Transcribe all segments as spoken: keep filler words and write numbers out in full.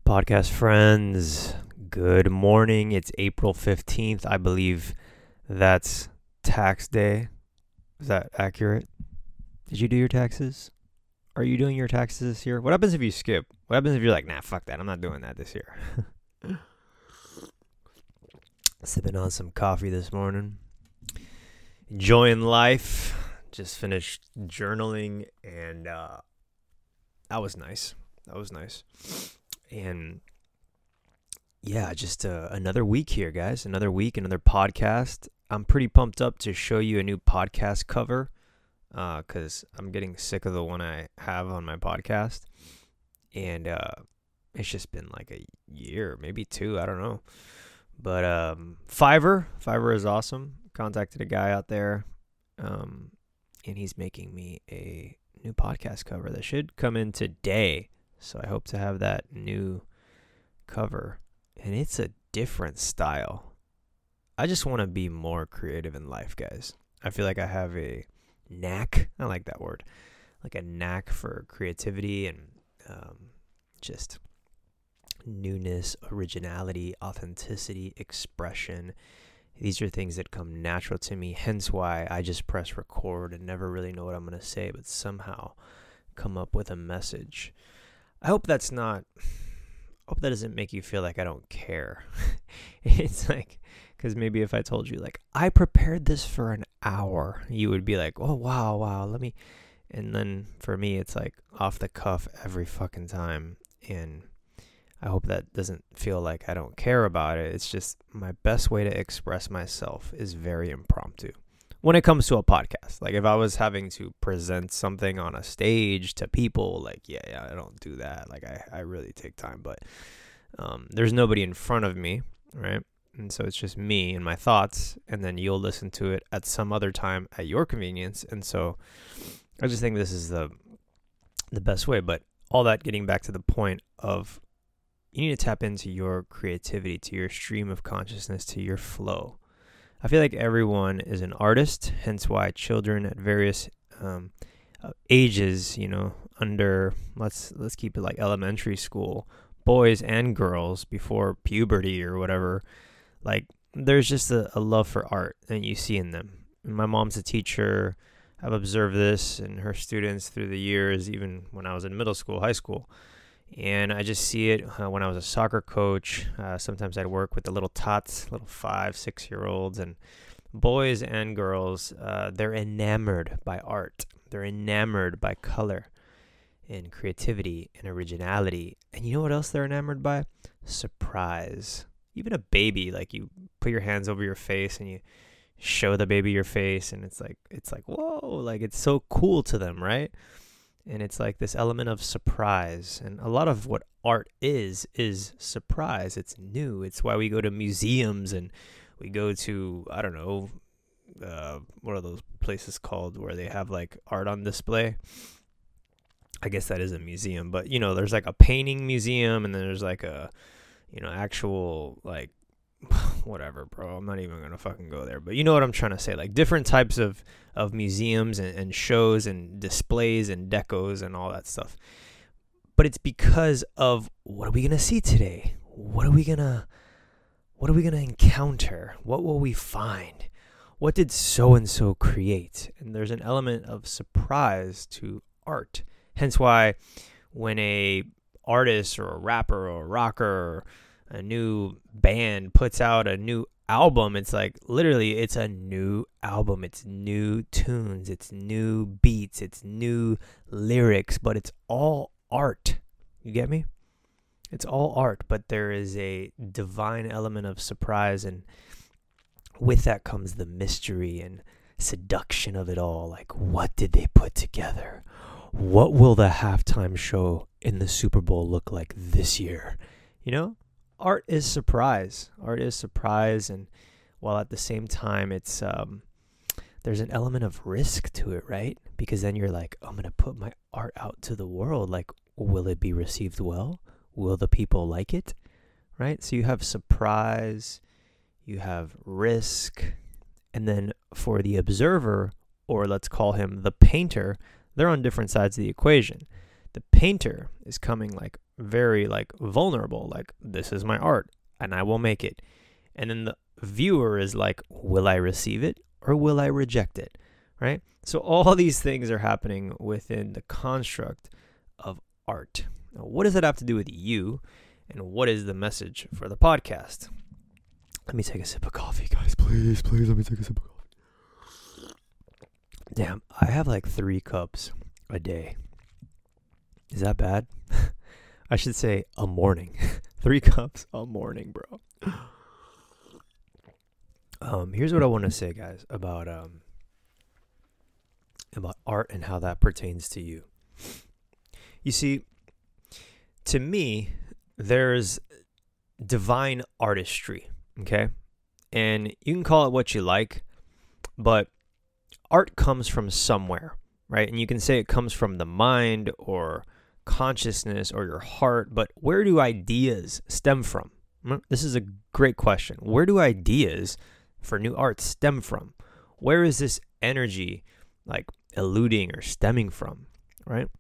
Podcast friends? Good morning. It's April fifteenth. I believe that's tax day. Is that accurate? Did you do your taxes? Are you doing your taxes this year? What happens if you skip? What happens if you're like, nah, fuck that. I'm not doing that this year. Sipping on some coffee this morning. Enjoying life. Just finished journaling and uh, that was nice. That was nice. And yeah, just uh, another week here, guys. Another week, another podcast. I'm pretty pumped up to show you a new podcast cover because uh, I'm getting sick of the one I have on my podcast. And uh, it's just been like a year, maybe two, I don't know. But um, Fiverr, Fiverr is awesome. Contacted a guy out there, um, and he's making me a new podcast cover that should come in today. So I hope to have that new cover. And it's a different style. I just want to be more creative in life, guys. I feel like I have a knack. I like that word. Like a knack for creativity and um, just newness, originality, authenticity, expression. These are things that come natural to me. Hence why I just press record and never really know what I'm going to say, but somehow come up with a message. I hope that's not, I hope that doesn't make you feel like I don't care. It's like, because maybe if I told you, like, I prepared this for an hour, you would be like, oh, wow, wow, let me, and then for me, it's like off the cuff every fucking time, and I hope that doesn't feel like I don't care about it. It's just my best way to express myself is very impromptu. When it comes to a podcast, like if I was having to present something on a stage to people, like, yeah, yeah, I don't do that. Like I, I really take time, but um, there's nobody in front of me, right? And so it's just me and my thoughts, and then you'll listen to it at some other time at your convenience. And so I just think this is the the best way. But all that getting back to the point of you need to tap into your creativity, to your stream of consciousness, to your flow. I feel like everyone is an artist, hence why children at various um, uh, ages, you know, under, let's let's keep it like elementary school, boys and girls before puberty or whatever, like there's just a, a love for art that you see in them. And my mom's a teacher. I've observed this in her students through the years, even when I was in middle school, high school. And I just see it uh, when I was a soccer coach. Uh, sometimes I'd work with the little tots, little five, six-year-olds, and boys and girls, uh, they're enamored by art. They're enamored by color and creativity and originality. And you know what else they're enamored by? Surprise. Even a baby, like you put your hands over your face and you show the baby your face, and it's like, it's like, whoa, like it's so cool to them, right? And it's like this element of surprise. And a lot of what art is, is surprise. It's new. It's why we go to museums and we go to, I don't know, uh, what are those places called where they have like art on display? I guess that is a museum. But, you know, there's like a painting museum, and then there's like a, you know, actual like, whatever, bro. I'm not even going to fucking go there. But you know what I'm trying to say. Like different types of, of museums and, and shows and displays and decos and all that stuff. But it's because of what are we going to see today? What are we going to, what are we going to encounter? What will we find? What did so-and-so create? And there's an element of surprise to art. Hence why when a artist or a rapper or a rocker or a new band puts out a new album, it's like literally it's a new album. It's new tunes, it's new beats, it's new lyrics, but it's all art. You get me? It's all art, but there is a divine element of surprise, and with that comes the mystery and seduction of it all. Like, what did they put together? What will the halftime show in the Super Bowl look like this year? You know? Art is surprise. Art is surprise, and while at the same time, it's um, there's an element of risk to it, right? Because then you're like, I'm gonna put my art out to the world. Like, will it be received well? Will the people like it? Right? So you have surprise, you have risk, and then for the observer, or let's call him the painter, they're on different sides of the equation. The painter is coming like very like vulnerable, like this is my art and I will make it. And then the viewer is like, will I receive it or will I reject it? Right? So all these things are happening within the construct of art. Now, what does it have to do with you? And what is the message for the podcast? Let me take a sip of coffee, guys. Please, please let me take a sip of coffee. Damn, I have like three cups a day. Is that bad? I should say a morning. Three cups a morning, bro. Um, here's what I want to say, guys, about um about art and how that pertains to you. You see, to me, there's divine artistry, okay? And you can call it what you like, but art comes from somewhere, right? And you can say it comes from the mind or consciousness or your heart, but where do ideas stem from? This is a great question. Where do ideas for new art stem from? Where is this energy like eluding or stemming from, right?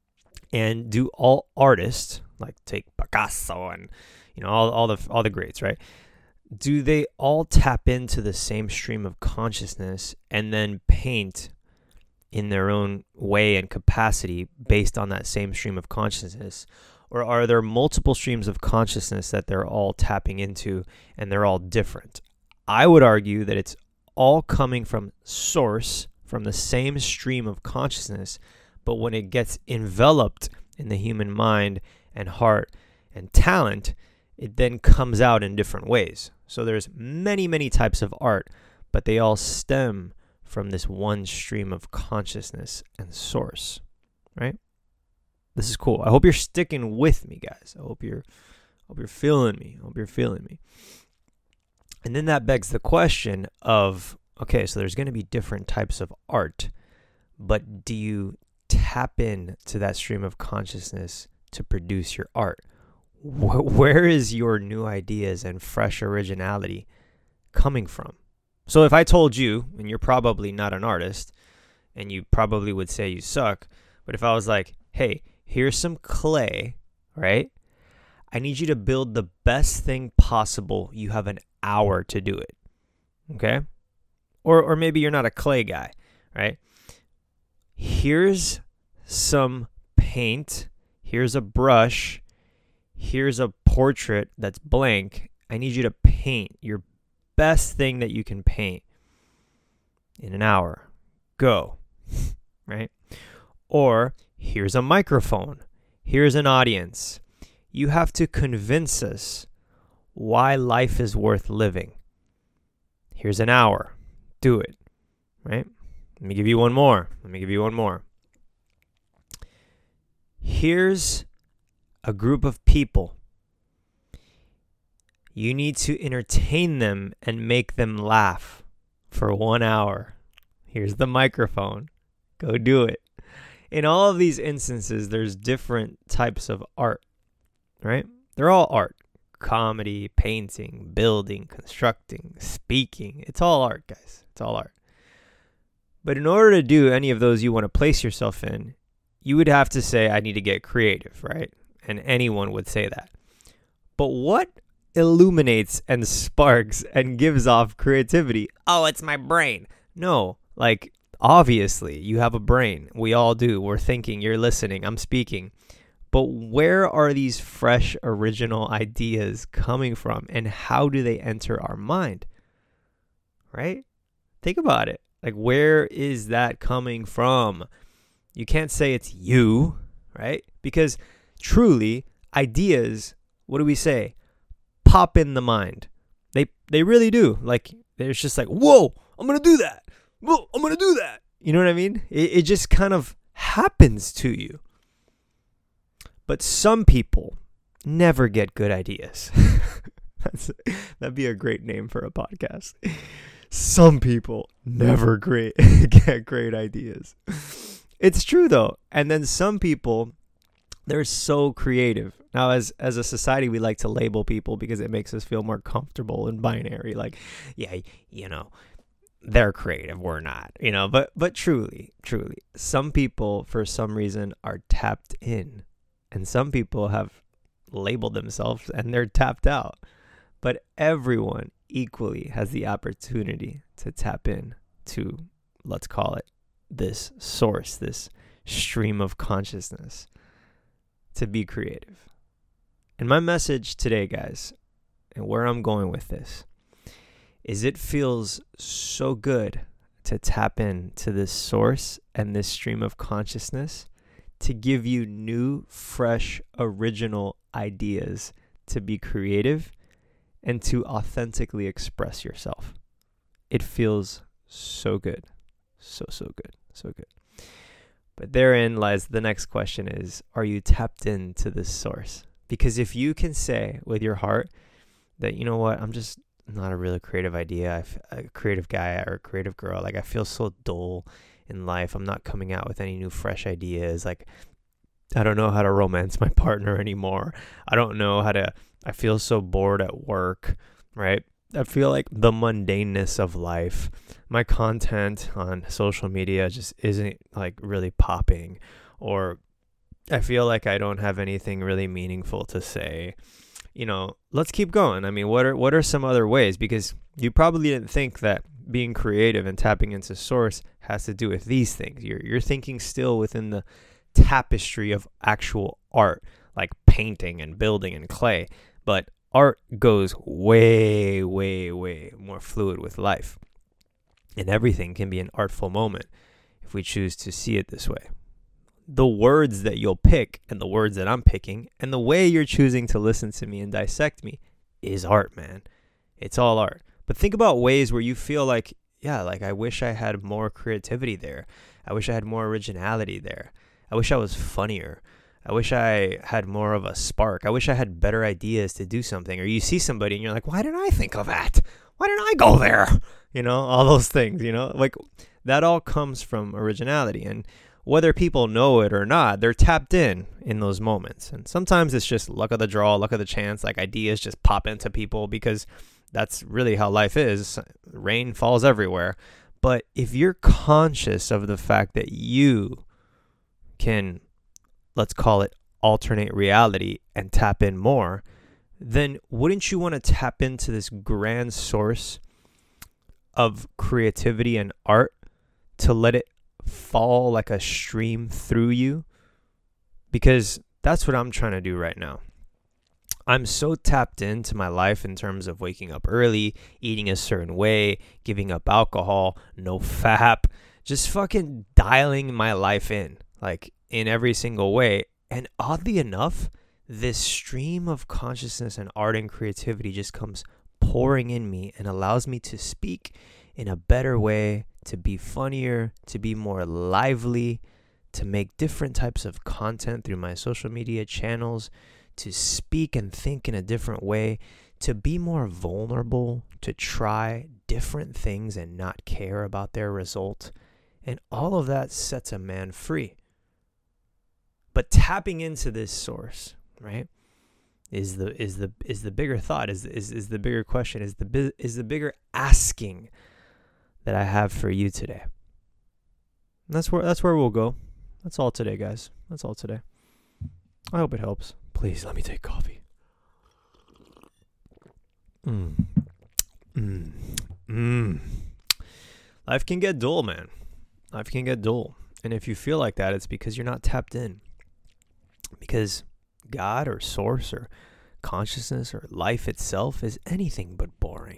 And do all artists, like take Picasso and you know all all the all the greats, right? Do they all tap into the same stream of consciousness and then paint in their own way and capacity based on that same stream of consciousness? Or are there multiple streams of consciousness that they're all tapping into and they're all different? I would argue that it's all coming from source, from the same stream of consciousness, but when it gets enveloped in the human mind and heart and talent, it then comes out in different ways. So there's many, many types of art, but they all stem from this one stream of consciousness and source, right? This is cool. I hope you're sticking with me, guys. I hope you're, hope you're feeling me. I hope you're feeling me. And then that begs the question of, okay, so there's going to be different types of art, but do you tap in to that stream of consciousness to produce your art? Where is your new ideas and fresh originality coming from? So if I told you, and you're probably not an artist, and you probably would say you suck, but if I was like, hey, here's some clay, right? I need you to build the best thing possible. You have an hour to do it, okay? Or or maybe you're not a clay guy, right? Here's some paint. Here's a brush. Here's a portrait that's blank. I need you to paint your best thing that you can paint in an hour. Go, right? Or here's a microphone. Here's an audience. You have to convince us why life is worth living. Here's an hour. Do it, right? Let me give you one more. Let me give you one more. Here's a group of people. You need to entertain them and make them laugh for one hour. Here's the microphone. Go do it. In all of these instances, there's different types of art, right? They're all art. Comedy, painting, building, constructing, speaking. It's all art, guys. It's all art. But in order to do any of those you want to place yourself in, you would have to say, I need to get creative, right? And anyone would say that. But what illuminates and sparks and gives off creativity? Oh, it's my brain. No, like, obviously, you have a brain. We all do. We're thinking, you're listening, I'm speaking. But where are these fresh, original ideas coming from? And how do they enter our mind? Right? Think about it. Like, where is that coming from? You can't say it's you, right? Because truly, ideas, what do we say? Pop in the mind. They they really do. Like, there's just like, whoa, I'm going to do that. Whoa, I'm going to do that. You know what I mean? It, it just kind of happens to you. But some people never get good ideas. That's, that'd be a great name for a podcast. Some people never great get great ideas. It's true, though. And then some people, they're so creative. Now, as as a society, we like to label people because it makes us feel more comfortable and binary. Like, yeah, you know, they're creative, we're not. You know, but but truly, truly, some people, for some reason, are tapped in. And some people have label themselves and they're tapped out. But everyone equally has the opportunity to tap in to, let's call it, this source, this stream of consciousness, to be creative. And my message today, guys, and where I'm going with this, is it feels so good to tap into this source and this stream of consciousness to give you new, fresh, original ideas to be creative and to authentically express yourself. It feels so good. So, so good. So good. But therein lies the next question is, are you tapped into this source? Because if you can say with your heart that, you know what, I'm just not a really creative idea, I f- a creative guy or a creative girl, like I feel so dull in life, I'm not coming out with any new fresh ideas, like I don't know how to romance my partner anymore, I don't know how to, I feel so bored at work, right? I feel like the mundaneness of life, my content on social media just isn't like really popping, or I feel like I don't have anything really meaningful to say. You know, let's keep going. I mean, what are what are some other ways? Because you probably didn't think that being creative and tapping into source has to do with these things. You're you're thinking still within the tapestry of actual art, like painting and building and clay. But art goes way, way, way more fluid with life. And everything can be an artful moment if we choose to see it this way. The words that you'll pick and the words that I'm picking and the way you're choosing to listen to me and dissect me is art, man. It's all art. But think about ways where you feel like, yeah, like I wish I had more creativity there. I wish I had more originality there. I wish I was funnier. I wish I had more of a spark. I wish I had better ideas to do something. Or you see somebody and you're like, why didn't I think of that? Why didn't I go there? You know, all those things, you know, like that all comes from originality. And whether people know it or not, they're tapped in in those moments. And sometimes it's just luck of the draw, luck of the chance, like ideas just pop into people because that's really how life is. Rain falls everywhere. But if you're conscious of the fact that you can, let's call it, alternate reality and tap in more, then wouldn't you want to tap into this grand source of creativity and art to let it fall like a stream through you? Because that's what I'm trying to do right now. I'm so tapped into my life in terms of waking up early, eating a certain way, giving up alcohol, no fap, just fucking dialing my life in, like in every single way. And oddly enough, this stream of consciousness and art and creativity just comes pouring in me and allows me to speak in a better way, to be funnier, to be more lively, to make different types of content through my social media channels, to speak and think in a different way, to be more vulnerable, to try different things and not care about their result. And all of that sets a man free. But tapping into this source, right, is the is the is the bigger thought, is is is the bigger question, is the is the bigger asking that I have for you today. And that's where that's where we'll go. That's all today, guys. That's all today. I hope it helps. Please let me take coffee. Mm. Mm. Mm. Life can get dull, man. Life can get dull. And if you feel like that, it's because you're not tapped in. Because God or source or consciousness or life itself is anything but boring.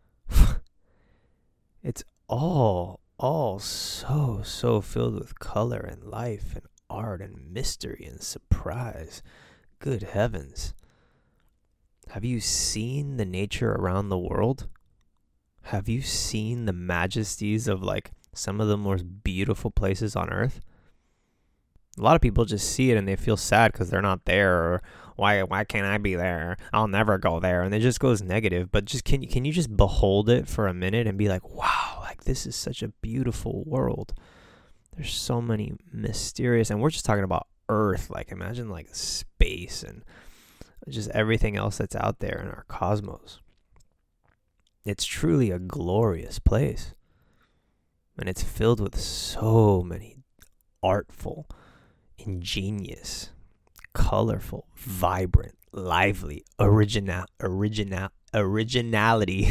It's all, all so, so filled with color and life and art and mystery and surprise. Good heavens. Have you seen the nature around the world? Have you seen the majesties of like some of the most beautiful places on earth? A lot of people just see it and they feel sad because they're not there, or why why can't I be there? I'll never go there, and it just goes negative. But just can you can you just behold it for a minute and be like, wow, like this is such a beautiful world. There's so many mysterious, and we're just talking about Earth. Like imagine like space and just everything else that's out there in our cosmos. It's truly a glorious place, and it's filled with so many artful, ingenious, colorful, vibrant, lively, original, original, originality.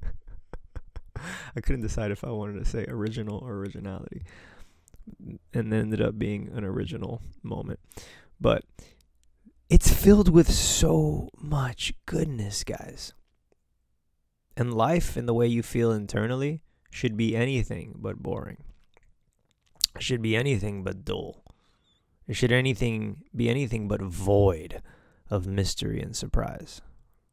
I couldn't decide if I wanted to say original or originality, and then ended up being an original moment. But it's filled with so much goodness, guys. And life and the way you feel internally should be anything but boring. It should be anything but dull. It should anything be anything but void of mystery and surprise.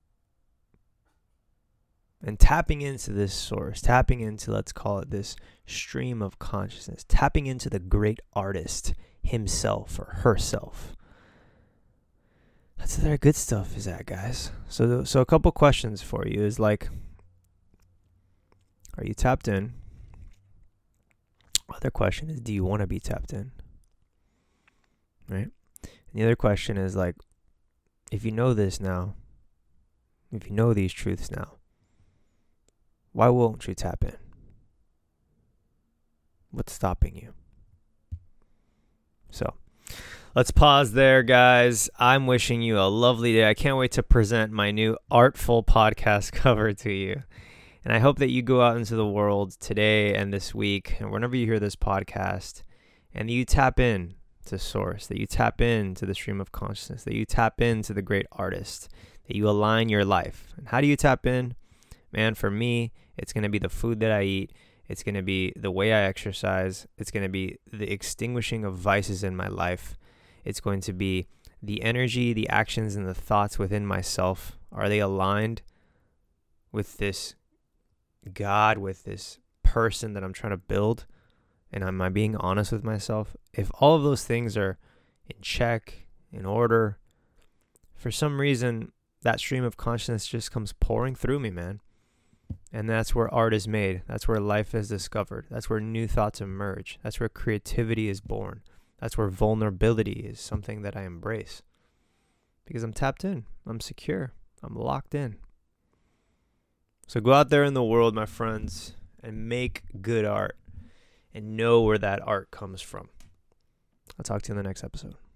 And tapping into this source, tapping into, let's call it this stream of consciousness, tapping into the great artist himself or herself. That's where the good stuff is at, guys. So, so a couple questions for you is like, are you tapped in? Other question is, do you want to be tapped in? Right? And the other question is like, if you know this now, if you know these truths now, why won't you tap in? What's stopping you? So, let's pause there, guys. I'm wishing you a lovely day. I can't wait to present my new artful podcast cover to you. And I hope that you go out into the world today and this week, and whenever you hear this podcast, and you tap in to source, that you tap into the stream of consciousness, that you tap into the great artist, that you align your life. And how do you tap in? Man, for me, it's going to be the food that I eat. It's going to be the way I exercise. It's going to be the extinguishing of vices in my life. It's going to be the energy, the actions, and the thoughts within myself. Are they aligned with this God, with this person that I'm trying to build? And am I being honest with myself? If all of those things are in check, in order, for some reason, that stream of consciousness just comes pouring through me, man. And that's where art is made. That's where life is discovered. That's where new thoughts emerge. That's where creativity is born. That's where vulnerability is something that I embrace. Because I'm tapped in. I'm secure. I'm locked in. So go out there in the world, my friends, and make good art. And know where that art comes from. I'll talk to you in the next episode.